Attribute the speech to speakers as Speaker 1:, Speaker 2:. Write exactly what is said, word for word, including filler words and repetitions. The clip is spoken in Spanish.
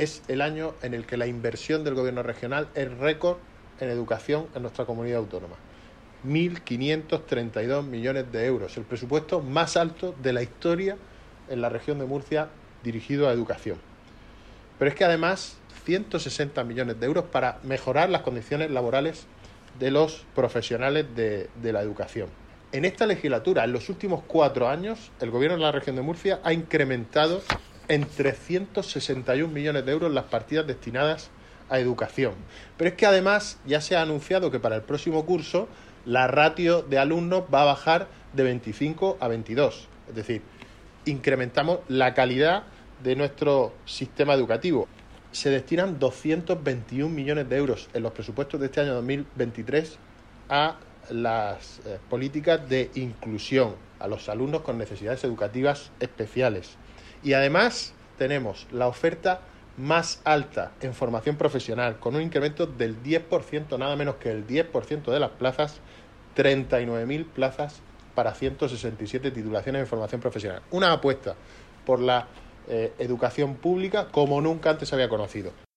Speaker 1: es el año en el que la inversión del gobierno regional es récord en educación en nuestra comunidad autónoma. mil quinientos treinta y dos millones de euros, el presupuesto más alto de la historia en la región de Murcia dirigido a educación. Pero es que además ciento sesenta millones de euros para mejorar las condiciones laborales de los profesionales de, de la educación. En esta legislatura, en los últimos cuatro años, el gobierno de la región de Murcia ha incrementado en trescientos sesenta y un millones de euros las partidas destinadas a educación. Pero es que además ya se ha anunciado que para el próximo curso la ratio de alumnos va a bajar de veinticinco a veintidós. Es decir, incrementamos la calidad de nuestro sistema educativo. Se destinan doscientos veintiún millones de euros en los presupuestos de este año dos mil veintitrés a las eh, políticas de inclusión, a los alumnos con necesidades educativas especiales. Y además tenemos la oferta más alta en formación profesional, con un incremento del diez por ciento, nada menos que el diez por ciento de las plazas, treinta y nueve mil plazas para ciento sesenta y siete titulaciones en formación profesional. Una apuesta por la eh, educación pública como nunca antes se había conocido.